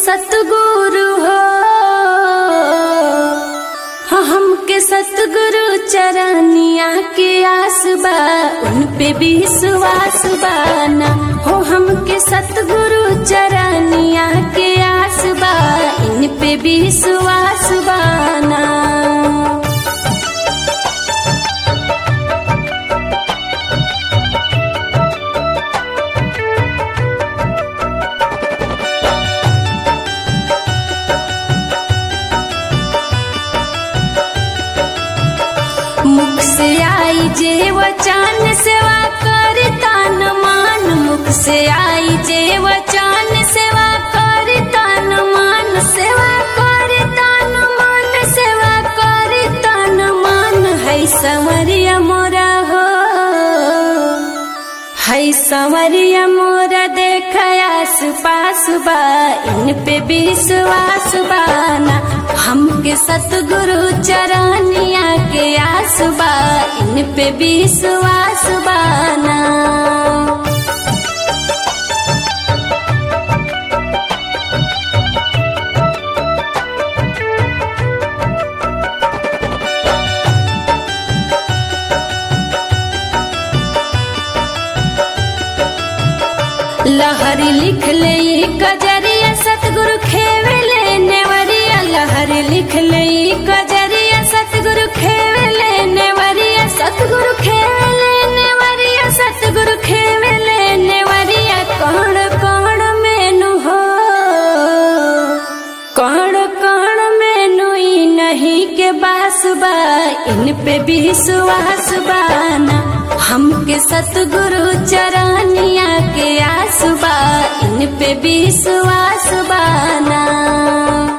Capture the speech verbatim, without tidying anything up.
सतगुरु हो, हमके सतगुरु चरनिया के आस बा, उन पे भी विश्वास बाना हो। हमके सतगुरु चरनिया के आस बा, इन पे भी विश्वास बाना। मुख से आई जे वचन सेवा करता न मान, मुख से आई जे वचन सेवा करता न मान, सेवा करता न मान, सेवा करता न मान। है संवरिया मोरा हो, है संवरिया मोरा देख आस पास बा, इन पे विश्वास बाना। हमके सतगुरु चरनिया के आस बा, इन पे विश्वास बाना। लहरी लिख ले कजरिया सतगुरु खेवले नेवरिया, लहरी लिख ले कजरिया सतगुरु खेवले नेवरिया, सतगुरु खेवले नेवरिया, सतगुरु खेवले नेवरिया। कौन कौन मेनू हो, कौन कौन मेनू ई नहीं के बास बा, इन पे विश्वास बाना। हमके सतगुरु चरनिया के आस बा, इन पे विश्वास बाना।